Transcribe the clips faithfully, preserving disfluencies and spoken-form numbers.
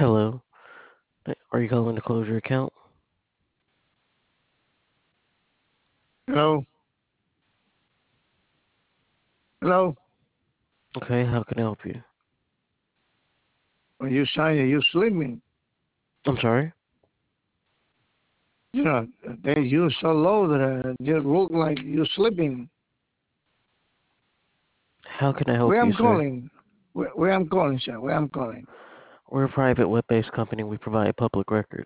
Hello. Are you calling to close your account? Hello? Hello? Okay, how can I help you? When you say you sleeping, I'm sorry? you know, they you so low that uh, you look like you sleeping. How can I help Where you, I'm sir? calling? Where, where I'm calling, sir? Where I'm calling? We're a private web-based company. We provide public records.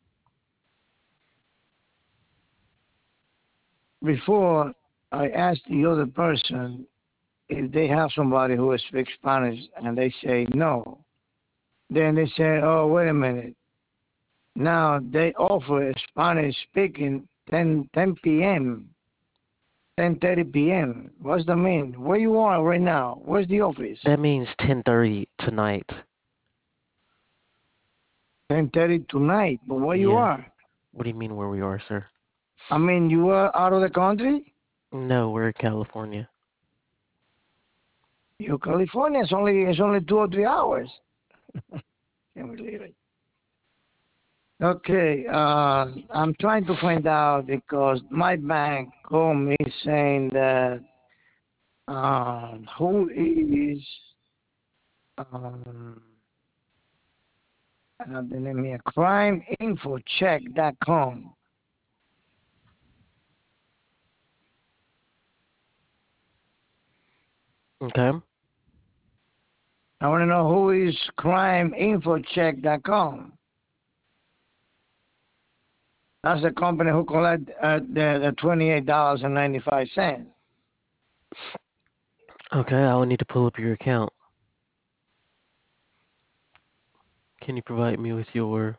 Before I asked the other person if they have somebody who speaks Spanish, and they say no. Then they say, "Oh, wait a minute. Now they offer Spanish speaking ten ten p m ten thirty p m What's that mean? Where you are right now? Where's the office? That means ten thirty tonight. ten thirty tonight. But where you Yeah. are? What do you mean where we are, sir? I mean, you are out of the country? No, we're in California. You California. It's only it's only two or three hours. Can't believe it. Okay, uh, I'm trying to find out because my bank called me saying that um, who is um, uh, the name here, crime info check dot com. Okay. I want to know who is crime info check dot com. That's the company who collect uh, the, the twenty-eight dollars and ninety-five cents. Okay, I will need to pull up your account. Can you provide me with your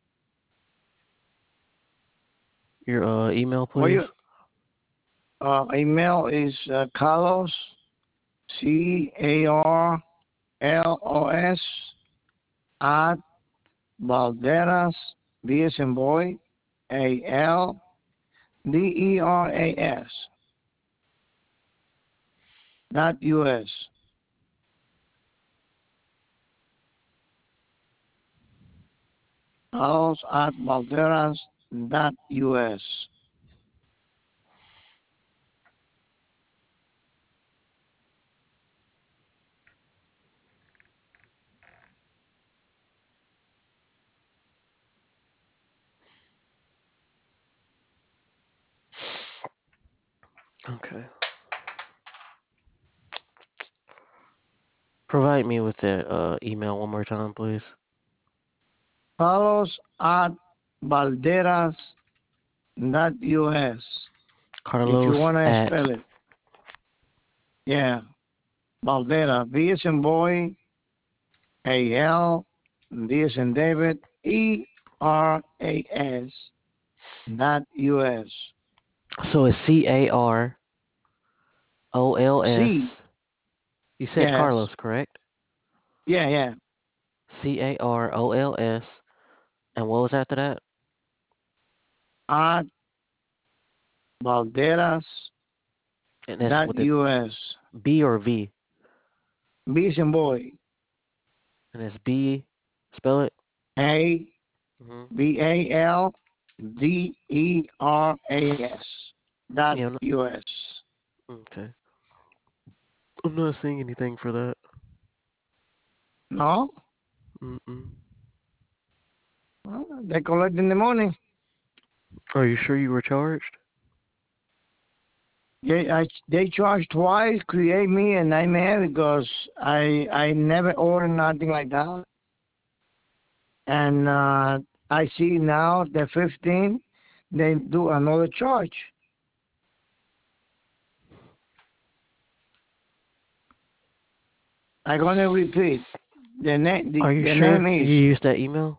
your uh, email, Well, please? you, uh, email is uh, Carlos, C A R L O S, at Balderas, B as in boy, A L D E R A S, dot U S. Carlos at Balderas, dot U S. Okay. Provide me with that uh, email one more time, please. Carlos at Balderas, dot U S. If you Carlos want to at spell it, yeah, Baldera, B as in boy, A L, D as in David, E R A S, dot U S. so it's C A R O L C, S. You said yes, Carlos, correct? yeah, yeah, C A R O L S. And what was after that? at Balderas, And that's dot with the U S. B or V? B as in boy, And it's B. Spell it. A, hmm B A L D E R A S, dot Yeah. I'm not, U S. okay. I'm not seeing anything for that. No? Mm-mm. Well, they collect in the morning. Are you sure you were charged? Yeah, I, they charge twice, create me a nightmare because I I never ordered nothing like that. And uh, I see now the fifteen, they do another charge. I'm gonna repeat. The name the, Are you the name sure you is, used that email?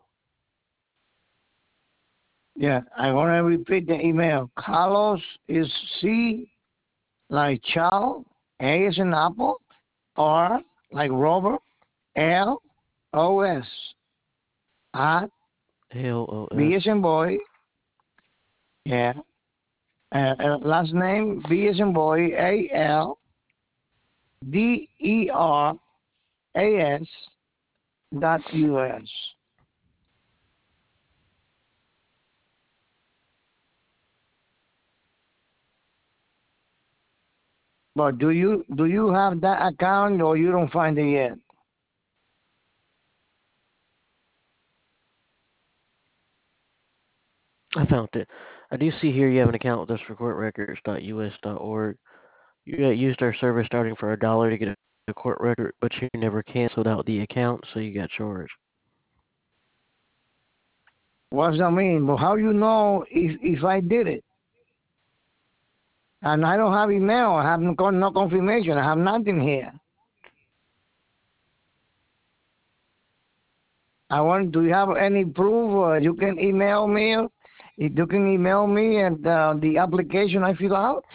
yeah. I'm gonna repeat the email. Carlos is C like child, A is an apple, R like Robert, L O S at L O B S. as in boy, yeah. Uh, uh, last name B as in boy, A L D E R A S dot U S. But do you do you have that account or you don't find it yet? I found it. I do see here you have an account with us for court records dot U S dot org. You got used our service starting for a dollar to get a court record, but you never canceled out the account, so you got charged. What does that mean? Well, how you know if if I did it? And I don't have email. I have no, no confirmation. I have nothing here. I want. Do you have any proof? Or you can email me. If you can email me and uh, the application I fill out.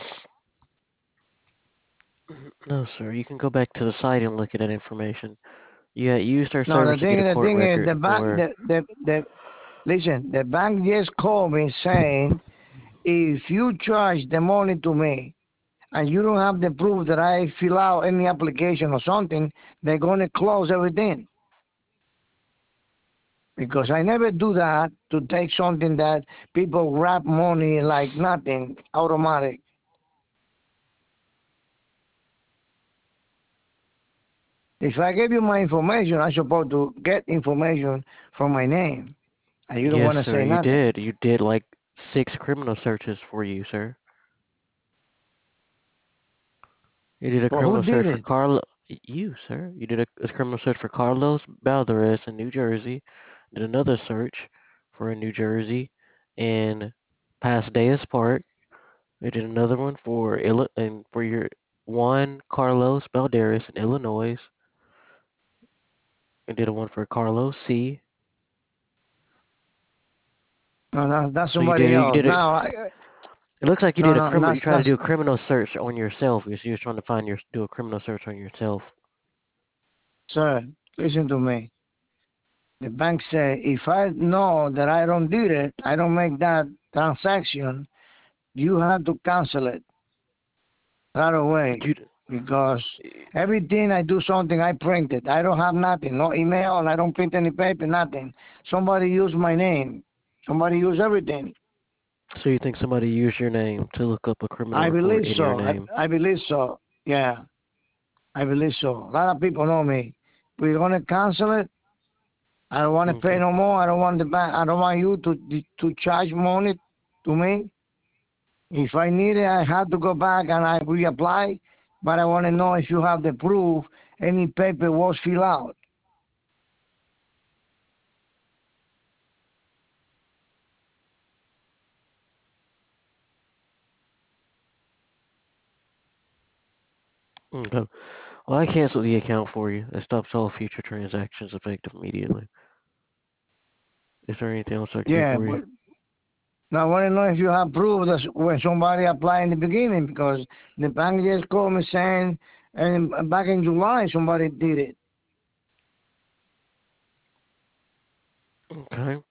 No, sir. You can go back to the site and look at that information. You got used our No, the service to get thing. a The court thing is, record the bank. for. The the the. Listen, the bank just called me saying if you charge the money to me and you don't have the proof that I fill out any application or something, they're gonna close everything. Because I never do that to take something that people grab money like nothing, automatic. If I give you my information, I'm supposed to get information from my name. And you don't Yes, want to sir. say You nothing. did. You did like six criminal searches for you, sir. You did a But who criminal did search for it? Carlo. You, sir. You did a, a criminal search for Carlos Balderas in New Jersey. Did another search for in New Jersey in Pasadena Park. We did another one for Illi- and for your Juan Carlos Balderas in Illinois. We did a one for Carlos C. No, no, that's So you somebody did you else. did it. Now, I, It looks like you no, did a no, criminal. You that's tried to that's do a criminal search on yourself because you was trying to find your do a criminal search on yourself. sir. Listen to me. The bank say if I know that I don't did it, I don't make that transaction. You have to cancel it right away You because everything I do something I print it. I don't have nothing, no email, and I don't print any paper, nothing. Somebody use my name. Somebody use everything. so you think somebody used your name to look up a criminal I report believe in your so. I, name? I believe so. Yeah, I believe so. A lot of people know me. We're gonna cancel it. I don't want to pay Okay. no more. I don't want the bank. I don't want you to to charge money to me. If I need it, I have to go back and I reapply. But I want to know if you have the proof, any paper was filled out. Okay. Well, I canceled the account for you. It stops all future transactions effective immediately. Is there anything else I can do Yeah, for you? but now I want to know if you have proof that when somebody applied in the beginning, because the bank just called me saying, and back in July somebody did it, Okay.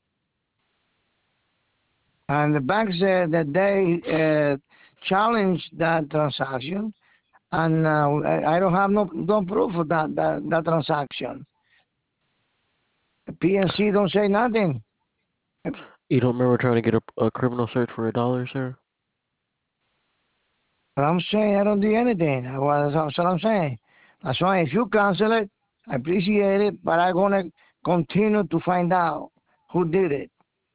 and the bank said that they uh, challenged that transaction, and uh, I I don't have no no proof of that that, that transaction. The P N C don't say nothing. You don't remember trying to get a, a criminal search for a dollar, sir? But I'm saying I don't do anything. Well, that's what I'm saying. That's why if you cancel it, I appreciate it, but I'm gonna continue to find out who did it.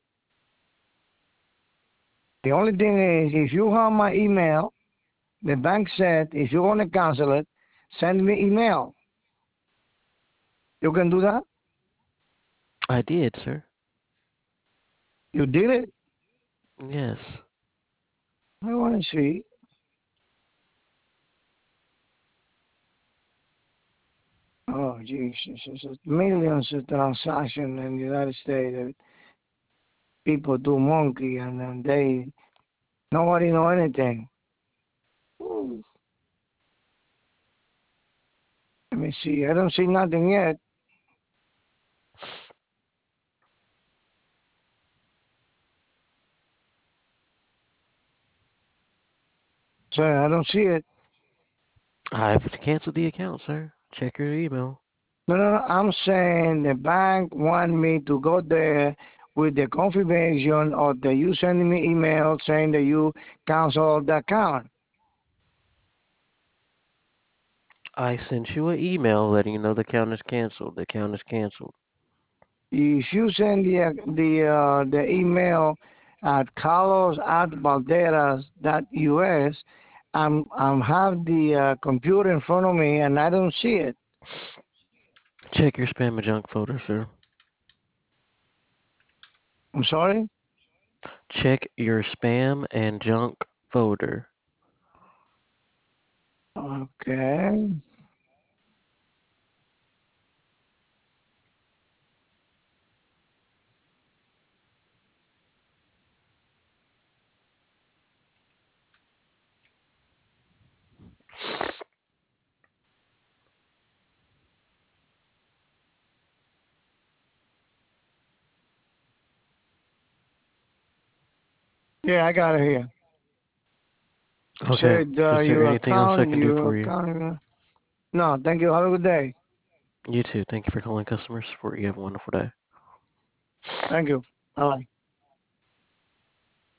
The only thing is, if you have my email, the bank said if you want to cancel it, send me email. You can do that. I did, sir. You did it. Yes. I want to see. Oh Jesus! There's millions of transactions in the United States that people do monkey, and then they nobody know anything. Ooh. Let me see. I don't see nothing yet. So I don't see it. I've canceled the account, sir. Check your email. No, no, no. I'm saying the bank want me to go there with the confirmation of the you sending me email saying that you cancel the account. I sent you an email letting you know the account is canceled. The account is canceled. If you send the uh, the uh, the email at carlos at valderas dot u s, I'm I'm have the uh, computer in front of me and I don't see it. Check your spam and junk folder, sir. I'm sorry. Check your spam and junk folder. Okay. Yeah, I got it here. Okay. Said uh, Is there your anything else I account, can do your for you? account. No, thank you. Have a good day. You too. Thank you for calling customer support. You have a wonderful day. Thank you. Bye.